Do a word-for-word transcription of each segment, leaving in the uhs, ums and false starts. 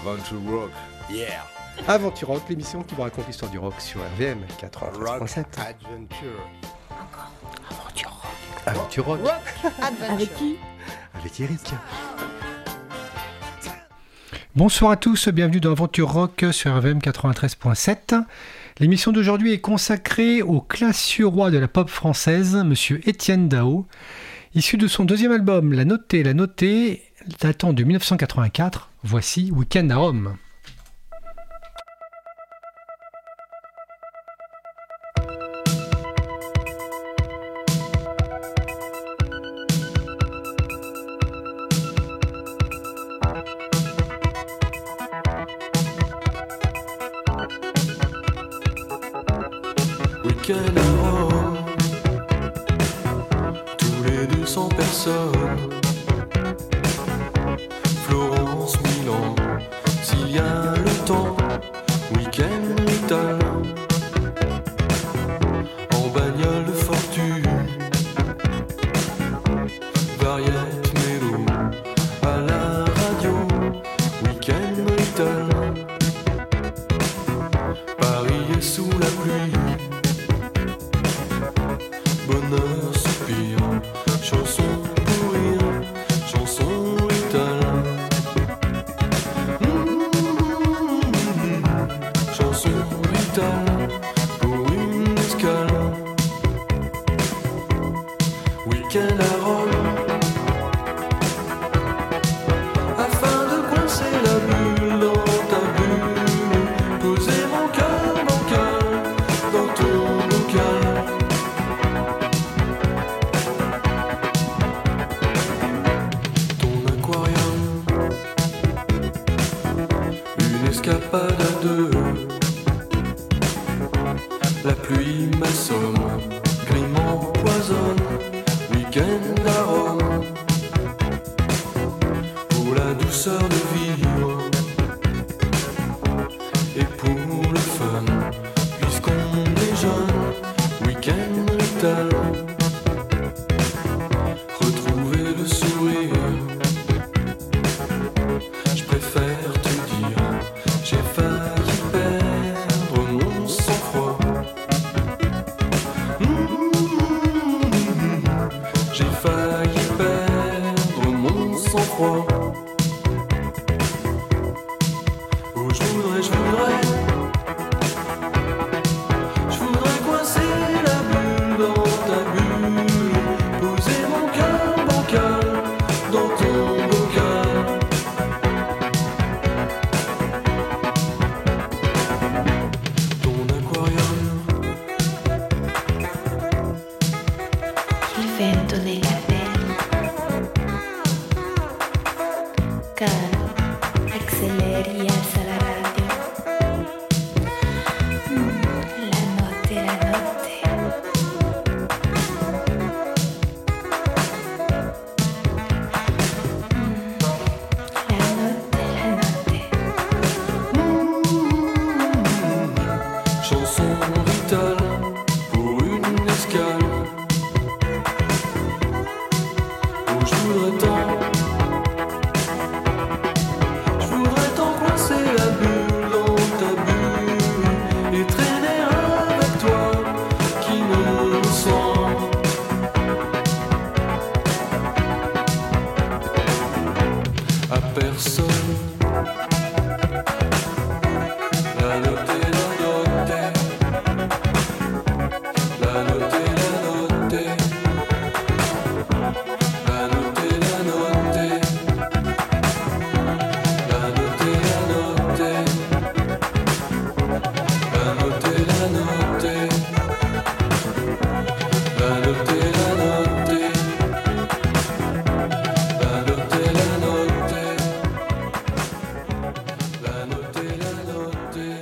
Aventure Rock, yeah. Aventure Rock, l'émission qui vous raconte l'histoire du rock sur R V M quatre-vingt-treize point sept. Adventure. Encore. Aventure Rock. Aventure Rock. Adventure. Avec qui? Avec Eric. Bonsoir à tous, bienvenue dans Aventure Rock sur R V M quatre-vingt-treize point sept. L'émission d'aujourd'hui est consacrée au classieux roi de la pop française, monsieur Étienne Dao. Issu de son deuxième album, La Notée, La Notée, datant de dix-neuf cent quatre-vingt-quatre, voici Week-end à Rome. Week-end à Rome, tous les deux cents personnes. Florence, Milan, s'il y a le temps. Week-end brutal, en bagnole de fortune. Variette, mélo, à la radio. Week-end brutal, Paris est sous la pluie. Bonheur, soupir, chanson pour rire, chanson brutale. Mmh, chanson brutale pour une escale. Week-end à Rome, afin de coincer la bulle dans ta bulle, poser mon cœur bancal dans ton bocal. Escapade à deux, la pluie m'assomme, gris m'empoisonne. Week-end à Rome, pour la douceur de vivre et pour le fun, puisqu'on est jeune. Week-end brutal, retrouver le sourire. Je préfère te dire, j'ai failli perdre mon sang-froid. Mmh, j'ai failli perdre mon sang-froid. Oh, je voudrais, je voudrais, je voudrais coincer la bulle dans ta bulle, poser mon cœur bancal dans ton bocal. Il vento nella pelle, caro, acceleri e alza la radio. Mm, la notte, la notte. Mm, la notte, la notte. Mmh, chanson vitale pour une escale. Je voudrais tant, je voudrais tant coincer la bulle dans ta bulle et traîner avec toi qui me sent. À personne, la notée, la notée, la notée, la notée. La notée, la notée, la notée, la notée, la notée, la notée, la notée, la notée, la notée, la notée, la notée, la notée.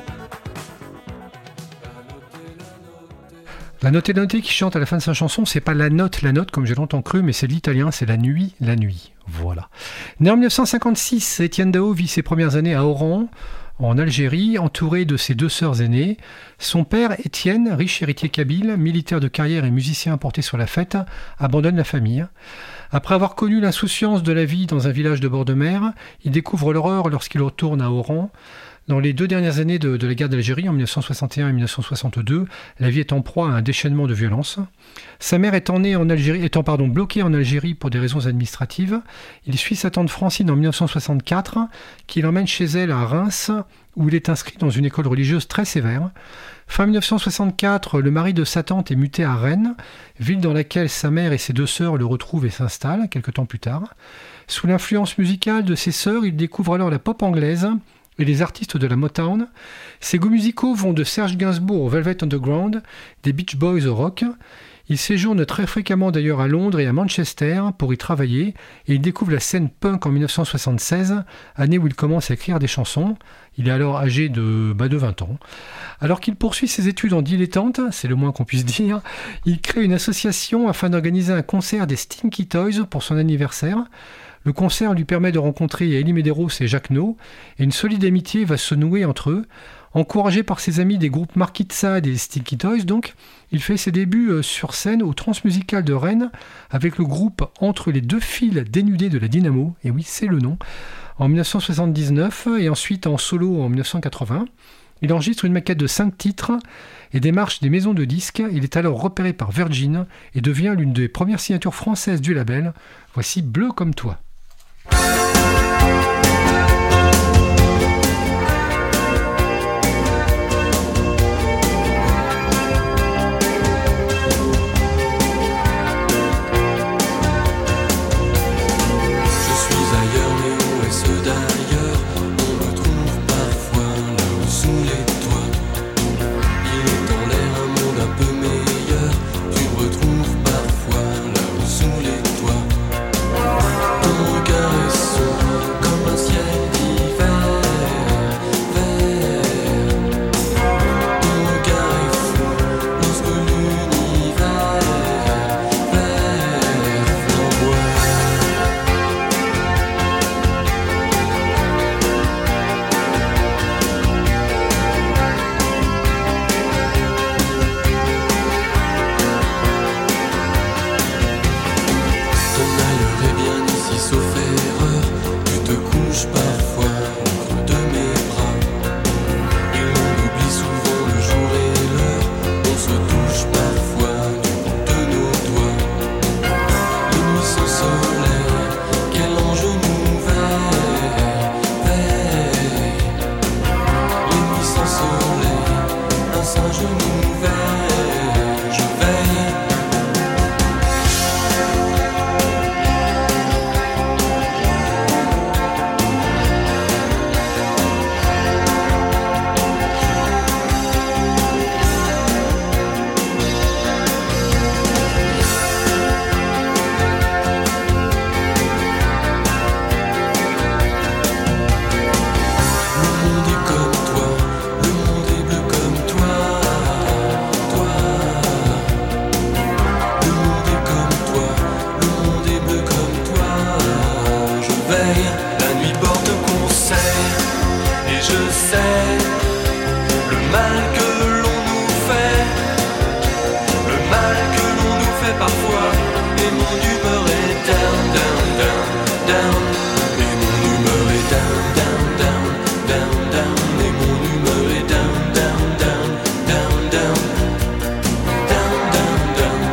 La Notée, La Notée qui chante à la fin de sa chanson, c'est pas la note, la note comme j'ai longtemps cru, mais c'est l'italien, c'est la nuit, la nuit. Voilà. Né en dix-neuf cent cinquante-six, Étienne Dao vit ses premières années à Oran, en Algérie, entouré de ses deux sœurs aînées. Son père, Étienne, riche héritier kabyle, militaire de carrière et musicien importé sur la fête, abandonne la famille. Après avoir connu l'insouciance de la vie dans un village de bord de mer, il découvre l'horreur lorsqu'il retourne à Oran. Dans les deux dernières années de, de la guerre d'Algérie, en mille neuf cent soixante et un et mille neuf cent soixante-deux, la vie est en proie à un déchaînement de violence. Sa mère étant, née en Algérie, étant pardon, bloquée en Algérie pour des raisons administratives, il suit sa tante Francine en mille neuf cent soixante-quatre, qui l'emmène chez elle à Reims, où il est inscrit dans une école religieuse très sévère. Fin mille neuf cent soixante-quatre, le mari de sa tante est muté à Rennes, ville dans laquelle sa mère et ses deux sœurs le retrouvent et s'installent quelques temps plus tard. Sous l'influence musicale de ses sœurs, il découvre alors la pop anglaise et les artistes de la Motown. Ses goûts musicaux vont de Serge Gainsbourg au Velvet Underground, des Beach Boys au rock. Il séjourne très fréquemment d'ailleurs à Londres et à Manchester pour y travailler, et il découvre la scène punk en mille neuf cent soixante-seize, année où il commence à écrire des chansons. Il est alors âgé de, bah de vingt ans. Alors qu'il poursuit ses études en dilettante, c'est le moins qu'on puisse dire, il crée une association afin d'organiser un concert des Stinky Toys pour son anniversaire. Le concert lui permet de rencontrer Elie Medeiros et Jacques No, et une solide amitié va se nouer entre eux. Encouragé par ses amis des groupes Marquis de Sade et Stinky Toys, donc, il fait ses débuts sur scène au Transmusical de Rennes avec le groupe Entre les deux fils dénudés de la Dynamo, et oui, c'est le nom, en mille neuf cent soixante-dix-neuf et ensuite en solo en mille neuf cent quatre-vingts. Il enregistre une maquette de cinq titres et démarche des maisons de disques. Il est alors repéré par Virgin et devient l'une des premières signatures françaises du label. Voici Bleu comme toi.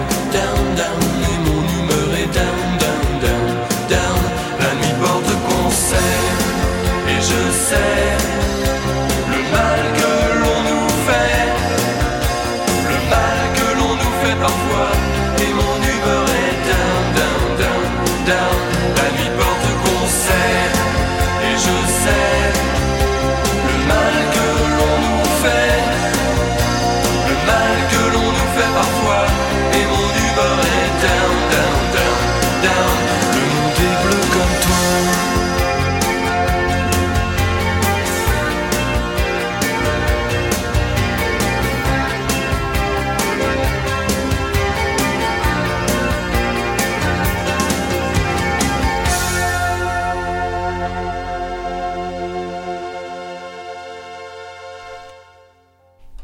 Down, la nuit porte conseil.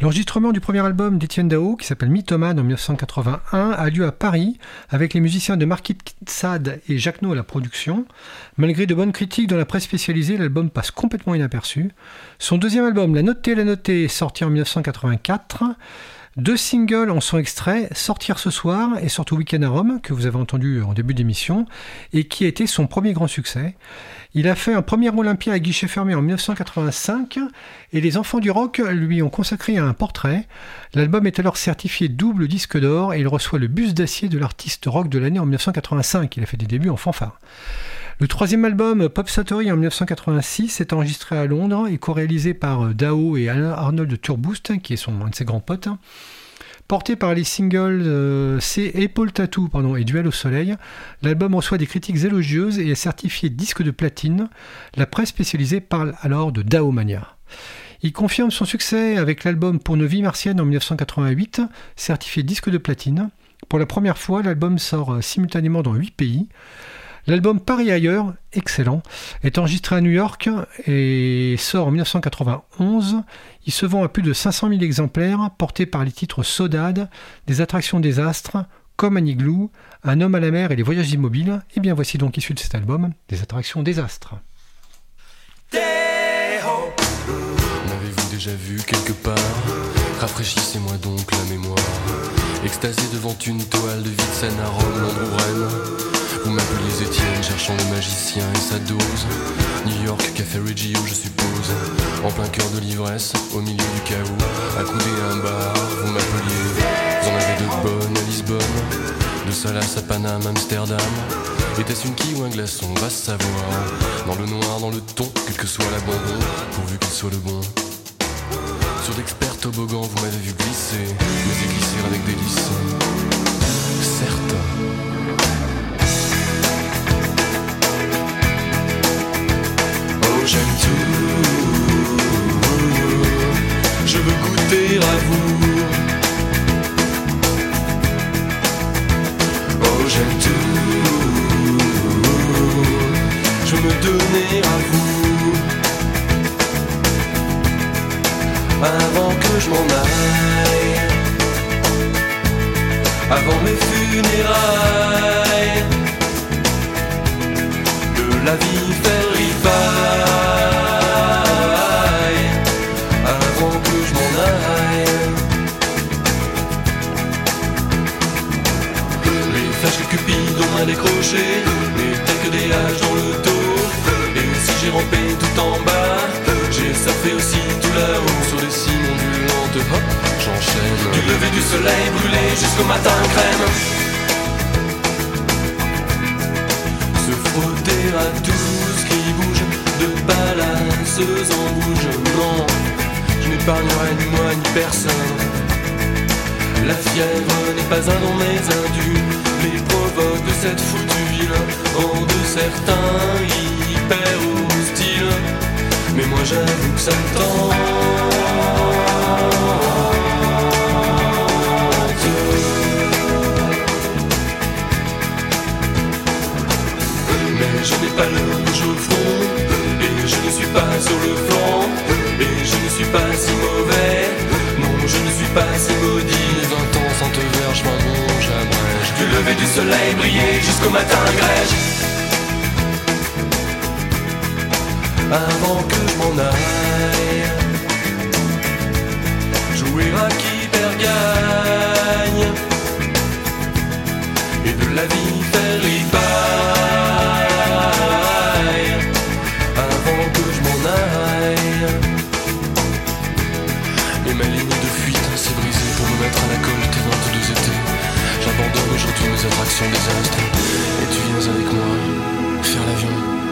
L'enregistrement du premier album d'Étienne Dao, qui s'appelle Mythomane en dix-neuf cent quatre-vingt-un, a lieu à Paris, avec les musiciens de Marquis de Sade et Jacques No à la production. Malgré de bonnes critiques dans la presse spécialisée, l'album passe complètement inaperçu. Son deuxième album, La Notée, La Notée, est sorti en dix-neuf cent quatre-vingt-quatre. Deux singles en sont extraits, Sortir ce soir et surtout Week-end à Rome, que vous avez entendu en début d'émission, et qui a été son premier grand succès. Il a fait un premier Olympia à guichet fermé en dix-neuf cent quatre-vingt-cinq, et les enfants du rock lui ont consacré un portrait. L'album est alors certifié double disque d'or, et il reçoit le buste d'acier de l'artiste rock de l'année en dix-neuf cent quatre-vingt-cinq. Il a fait des débuts en fanfare. Le troisième album, Pop Satori, en dix-neuf cent quatre-vingt-six, est enregistré à Londres et co-réalisé par Dao et Arnold Turboost, qui est son, un de ses grands potes. Porté par les singles euh, C'est Épaule Tattoo pardon, et Duel au soleil, l'album reçoit des critiques élogieuses et est certifié disque de platine. La presse spécialisée parle alors de Dao Mania. Il confirme son succès avec l'album Pour nos vies martiennes en dix-neuf cent quatre-vingt-huit, certifié disque de platine. Pour la première fois, l'album sort simultanément dans huit pays. L'album Paris ailleurs, excellent, est enregistré à New York et sort en dix-neuf cent quatre-vingt-onze. Il se vend à plus de cinq cent mille exemplaires, porté par les titres Sodade, Des attractions des astres, Comme un igloo, Un homme à la mer et les voyages immobiles. Et bien voici donc issu de cet album, Des attractions des astres. M'avez-vous déjà vu quelque part? Rafraîchissez-moi donc la mémoire. Extasié devant une toile de vie de Seine à Rome, Londres ou Rennes. Vous m'appelez Étienne, cherchant le magicien et sa dose. New York, Café Reggio, je suppose. En plein cœur de l'ivresse, au milieu du chaos, accoudé à un bar, vous m'appeliez. Vous en avez de bonnes à Lisbonne, de Salas à Paname, Amsterdam. Était-ce une quille ou un glaçon, va savoir. Dans le noir, dans le ton, quel que soit l'abandon, pourvu qu'il soit le bon. Sur d'experts toboggans, vous m'avez vu glisser, mais glisser avec délice. Certes. Oh, j'aime tout, je veux goûter à vous. Oh, j'aime tout, je veux me donner à vous. Avant que je m'en aille, avant mes funérailles, de la vie faire ripaille, avant que je m'en aille. Les flashs que Cupid ont décroché n'étaient que des haches dans le dos. Et si j'ai rampé tout en bas, j'ai surfé aussi tout là-haut sur des cimes ondulantes. Hop, j'enchaîne. Du lever du soleil brûlé jusqu'au matin crème. Se frotter à tout ce qui bouge, de palaces en bougement. Je n'épargnerai ni moi ni personne. La fièvre n'est pas un don mais un dû. Les provoques de cette foutue ville rendent certains hyper hostiles. Mais moi j'avoue que ça me tente. Mais je n'ai pas le rouge au front, et je ne suis pas sur le flanc, et je ne suis pas si mauvais. Non, je ne suis pas si maudit. Les vingt ans sans te verre, je m'en bon, j'abrège. Du lever du soleil briller jusqu'au matin grège. Avant que je m'en aille, jouer à qui perd gagne, et de la vie faire ripaille. Avant que je m'en aille, et ma ligne de fuite s'est brisée pour me mettre à la colle tes vingt-deux étés. J'abandonne aujourd'hui mes attractions désastres, et tu viens avec moi faire l'avion.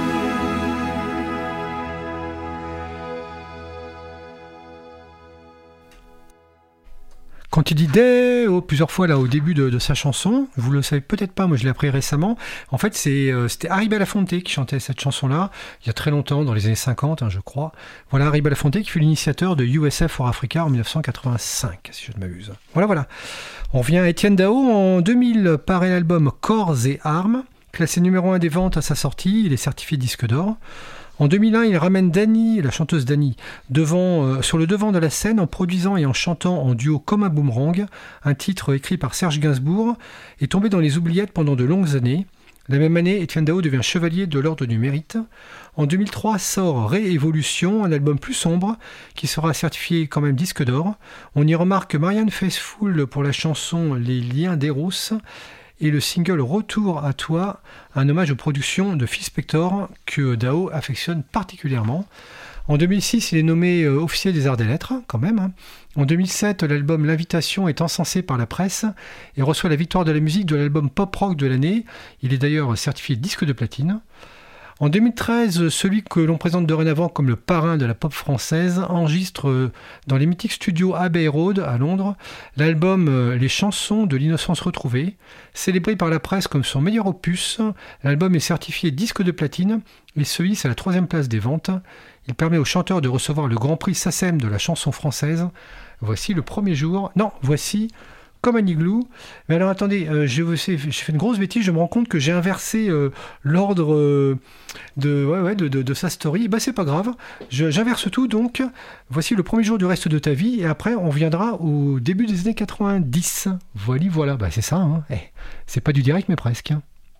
Quand il dit Deo plusieurs fois là au début de, de sa chanson, vous le savez peut-être pas, moi je l'ai appris récemment. En fait, c'est, euh, c'était Harry Belafonte qui chantait cette chanson-là il y a très longtemps, dans les années cinquante, hein, je crois. Voilà, Harry Belafonte qui fut l'initiateur de U S F for Africa en dix-neuf cent quatre-vingt-cinq, si je ne m'abuse. Voilà, voilà. On revient à Étienne Dao. En deux mille paraît l'album Corps et Armes. Classé numéro un des ventes à sa sortie, il est certifié disque d'or. En deux mille un, il ramène Dani, la chanteuse Dani, devant, euh, sur le devant de la scène en produisant et en chantant en duo Comme un boomerang, un titre écrit par Serge Gainsbourg et tombé dans les oubliettes pendant de longues années. La même année, Etienne Dao devient chevalier de l'Ordre du Mérite. En deux mille trois sort Réévolution, un album plus sombre qui sera certifié quand même disque d'or. On y remarque Marianne Faithfull pour la chanson Les Liens d'Eros et le single Retour à toi, un hommage aux productions de Phil Spector que Dao affectionne particulièrement. En deux mille six, il est nommé euh, officier des arts des lettres, quand même. Hein. En deux mille sept, l'album L'Invitation est encensé par la presse et reçoit la victoire de la musique de l'album pop-rock de l'année. Il est d'ailleurs certifié disque de platine. En deux mille treize, celui que l'on présente dorénavant comme le parrain de la pop française enregistre dans les mythiques studios Abbey Road à Londres l'album Les chansons de l'innocence retrouvée. Célébré par la presse comme son meilleur opus, l'album est certifié disque de platine et se hisse à la troisième place des ventes. Il permet aux chanteurs de recevoir le grand prix SACEM de la chanson française. Voici le premier jour. Non, voici Comme un igloo. Mais alors attendez, euh, j'ai fait une grosse bêtise, je me rends compte que j'ai inversé euh, l'ordre euh, de, ouais, ouais, de, de, de sa story. Bah c'est pas grave, j'inverse tout donc. Voici le premier jour du reste de ta vie et après on viendra au début des années quatre-vingt-dix. Voilà, voilà, bah c'est ça, hein. Eh, c'est pas du direct mais presque.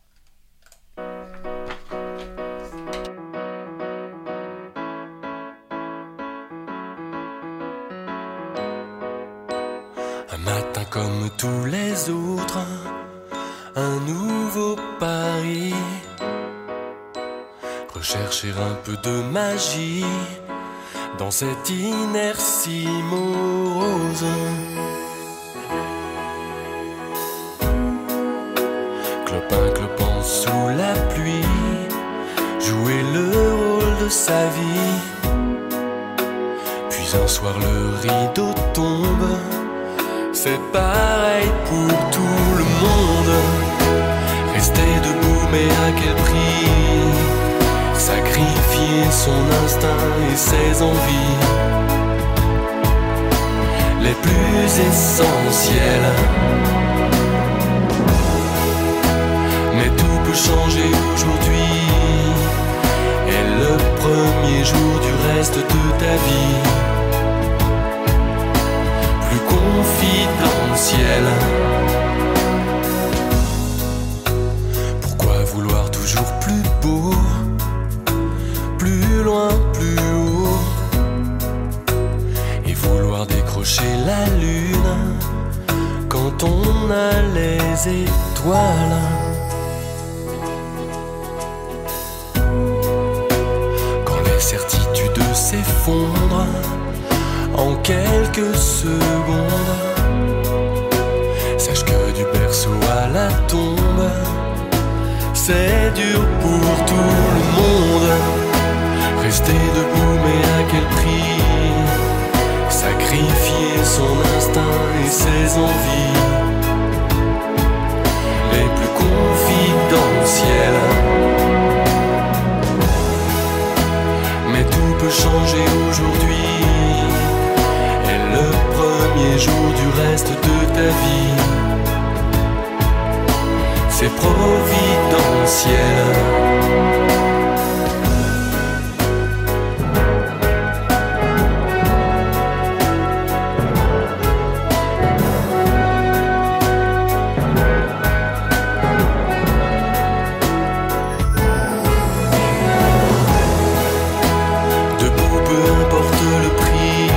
Matin comme tous les autres, un nouveau pari. Rechercher un peu de magie dans cette inertie morose. Clopin clopant sous la pluie, jouer le rôle de sa vie. Puis un soir le rideau tombe. C'est pareil pour tout le monde. Rester debout mais à quel prix? Sacrifier son instinct et ses envies les plus essentielles. Mais tout peut changer aujourd'hui. Et le premier jour du reste de ta vie confidentiel. Pourquoi vouloir toujours plus beau, plus loin, plus haut, et vouloir décrocher la lune quand on a les étoiles? Quand les certitudes s'effondrent en quelques secondes, sache que du berceau à la tombe, c'est dur pour tout le monde. Rester debout mais à quel prix? Sacrifier son instinct et ses envies les plus confidentielles. Mais tout peut changer aujourd'hui. Le premier jour du reste de ta vie, c'est providentiel. Debout, peu importe le prix,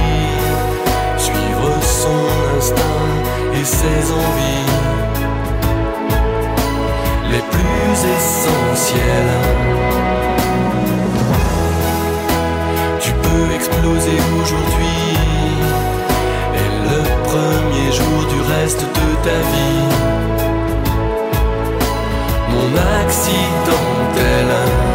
son instinct et ses envies les plus essentielles. Tu peux exploser aujourd'hui et le premier jour du reste de ta vie mon accidentel.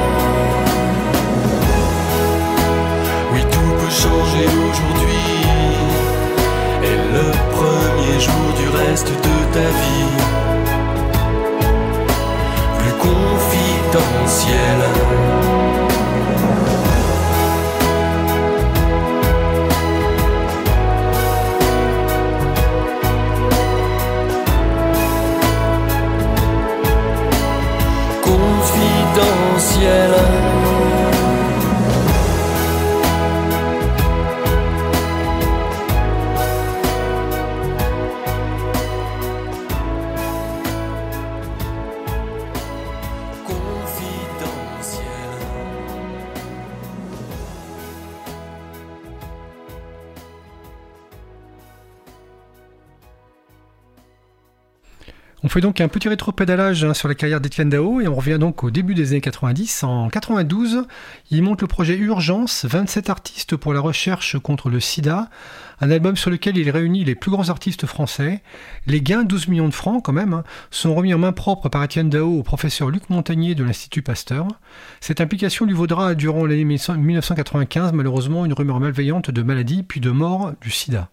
Oui, tout peut changer aujourd'hui. Et le premier jour du reste de ta vie plus confidentiel. On fait donc un petit rétro-pédalage hein, sur la carrière d'Étienne Dao et on revient donc au début des années quatre-vingt-dix. En quatre-vingt-douze, il monte le projet Urgence, vingt-sept artistes pour la recherche contre le sida, un album sur lequel il réunit les plus grands artistes français. Les gains, douze millions de francs quand même, hein, sont remis en main propre par Étienne Dao au professeur Luc Montagnier de l'Institut Pasteur. Cette implication lui vaudra durant l'année mille neuf cent quatre-vingt-quinze malheureusement une rumeur malveillante de maladie puis de mort du sida.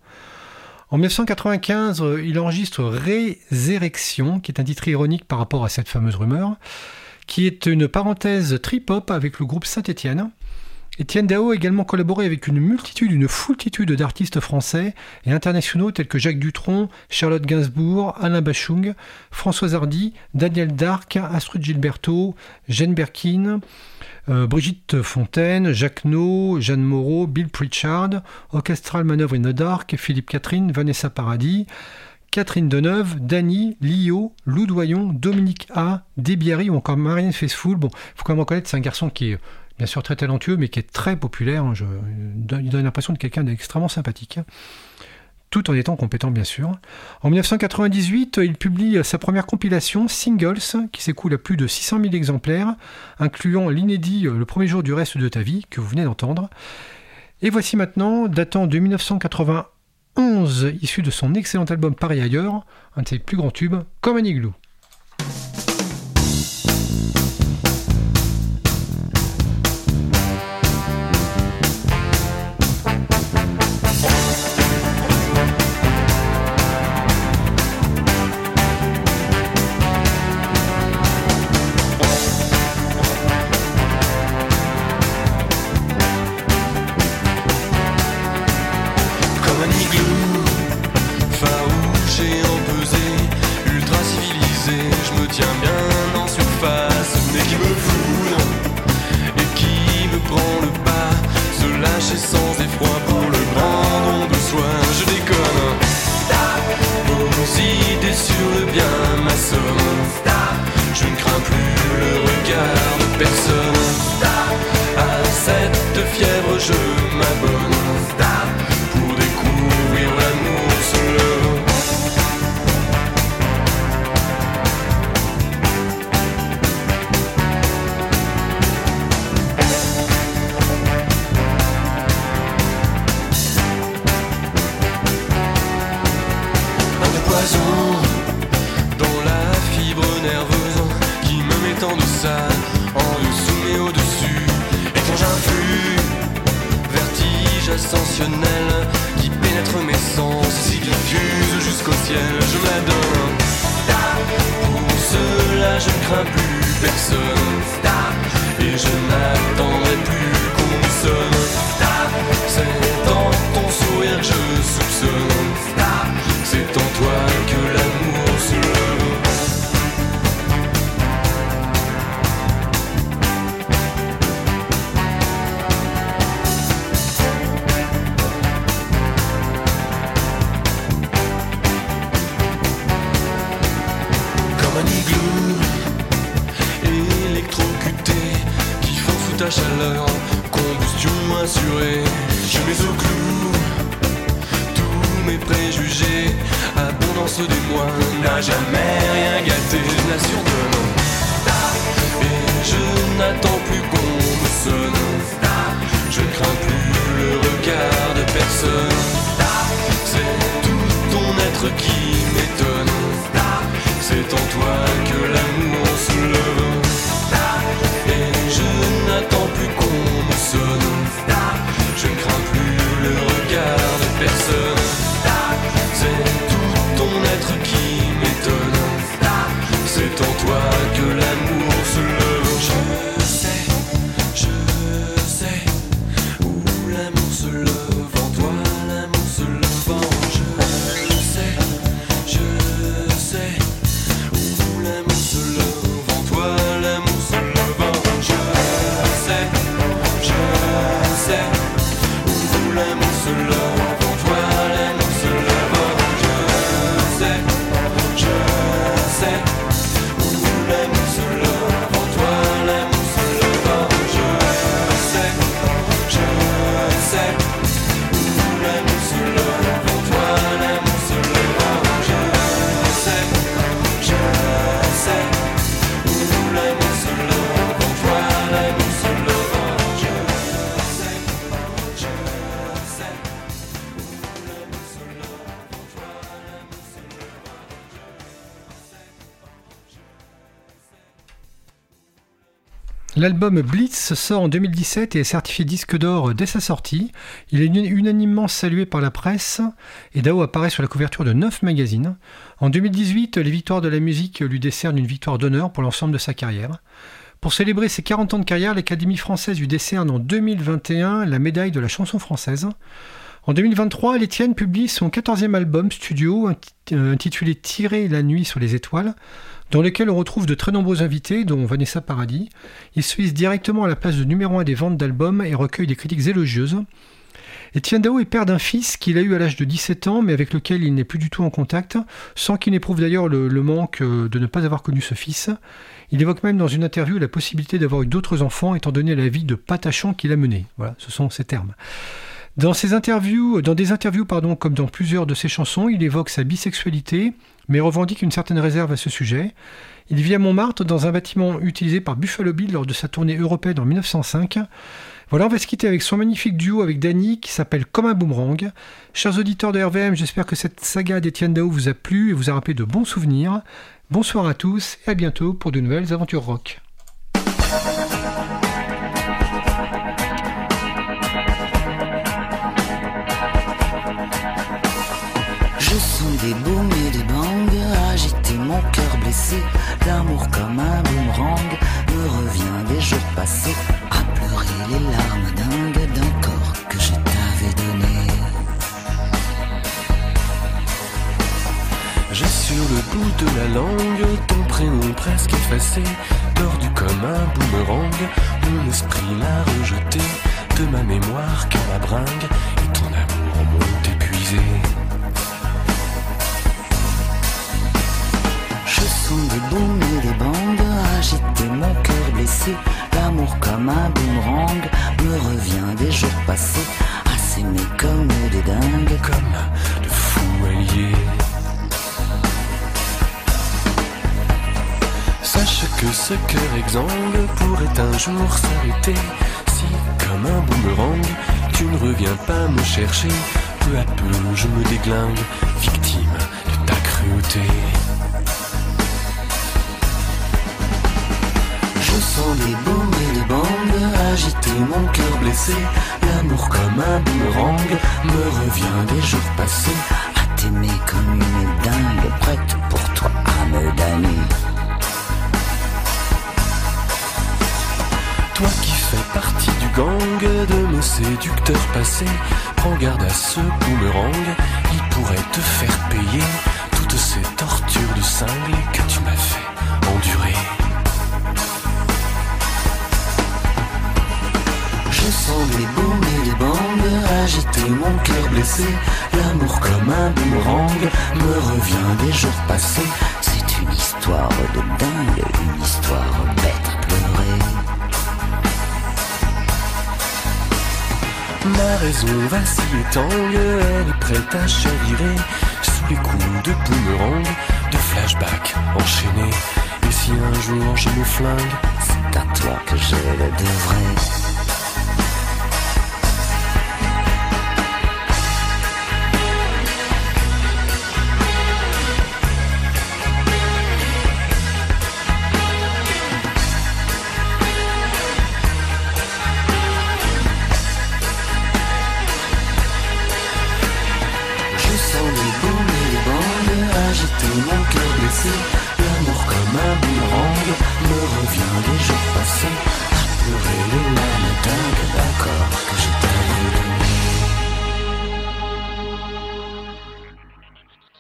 En mille neuf cent quatre-vingt-quinze, il enregistre Résurrection, qui est un titre ironique par rapport à cette fameuse rumeur, qui est une parenthèse trip-hop avec le groupe Saint-Étienne. Étienne Dao a également collaboré avec une multitude, une foultitude d'artistes français et internationaux tels que Jacques Dutronc, Charlotte Gainsbourg, Alain Bachung, Françoise Hardy, Daniel Darc, Astrud Gilberto, Jane Birkin, euh, Brigitte Fontaine, Jacques No, Jeanne Moreau, Bill Pritchard, Orchestral Manœuvre in the Dark, Philippe Catherine, Vanessa Paradis, Catherine Deneuve, Dany, Lio, Lou Doyon, Dominique A, Debiary ou encore Marianne Faithfull. Bon, il faut quand même reconnaître que c'est un garçon qui est bien sûr très talentueux, mais qui est très populaire. Je, il donne l'impression de quelqu'un d'extrêmement sympathique, tout en étant compétent, bien sûr. En mille neuf cent quatre-vingt-dix-huit, il publie sa première compilation, Singles, qui s'écoule à plus de six cent mille exemplaires, incluant l'inédit Le premier jour du reste de ta vie, que vous venez d'entendre. Et voici maintenant, datant de mille neuf cent quatre-vingt-onze, issu de son excellent album Paris ailleurs, un de ses plus grands tubes, Comme un igloo. L'amour se lève en toi, l'amour se lève en je sais. L'album Blitz sort en deux mille dix-sept et est certifié disque d'or dès sa sortie. Il est unanimement salué par la presse et Dao apparaît sur la couverture de neuf magazines. En deux mille dix-huit, les Victoires de la musique lui décernent une victoire d'honneur pour l'ensemble de sa carrière. Pour célébrer ses quarante ans de carrière, l'Académie française lui décerne en deux mille vingt et un la médaille de la chanson française. En deux mille vingt-trois, Etienne publie son quatorzième album studio intitulé « Tirer la nuit sur les étoiles », dans lequel on retrouve de très nombreux invités, dont Vanessa Paradis. Il se hisse directement à la place de numéro un des ventes d'albums et recueille des critiques élogieuses. Etienne Dao est père d'un fils qu'il a eu à l'âge de dix-sept ans, mais avec lequel il n'est plus du tout en contact, sans qu'il n'éprouve d'ailleurs le, le manque de ne pas avoir connu ce fils. Il évoque même dans une interview la possibilité d'avoir eu d'autres enfants, étant donné la vie de patachon qu'il a menée. Voilà, ce sont ses termes. Dans, ses interviews, dans des interviews pardon, comme dans plusieurs de ses chansons, il évoque sa bisexualité, mais revendique une certaine réserve à ce sujet. Il vit à Montmartre dans un bâtiment utilisé par Buffalo Bill lors de sa tournée européenne en mille neuf cent cinq. Voilà, on va se quitter avec son magnifique duo avec Dany qui s'appelle Comme un boomerang. Chers auditeurs de R V M, j'espère que cette saga d'Etienne Dao vous a plu et vous a rappelé de bons souvenirs. Bonsoir à tous et à bientôt pour de nouvelles aventures rock. Je sens des booms et des bangs agiter mon cœur blessé. L'amour comme un boomerang me revient des jours passés, à pleurer les larmes dingues d'un corps que je t'avais donné. J'ai sur le bout de la langue ton prénom presque effacé, tordu comme un boomerang. Mon esprit l'a rejeté de ma mémoire comme ma bringue, et ton amour m'ont épuisé. Je sens des booms et des bangs agiter mon cœur blessé. L'amour comme un boomerang me revient des jours passés, à s'aimer comme des dingues, comme de fous alliés. Sache que ce cœur exsangue pourrait un jour s'arrêter, si comme un boomerang tu ne reviens pas me chercher. Peu à peu je me déglingue, victime de ta cruauté. Je sens des booms et des bangs agiter mon cœur blessé. L'amour comme un boomerang me revient des jours passés, à t'aimer comme une dingue, prête pour toi à me damner. Toi qui fais partie du gang de mes séducteurs passés, prends garde à ce boomerang, il pourrait te faire payer toutes ces tortures de cingle que tu m'as fait endurer. Je sens des booms et des bangs agiter mon cœur blessé. L'amour comme un boomerang me revient des jours passés. C'est une histoire de dingue, une histoire bête à pleurer. Ma raison vacille et tangue, elle est prête à chavirer sous les coups de boomerang, de flashback enchaînés. Et si un jour je me flingue, c'est à toi que je le devrais. Mon cœur blessé,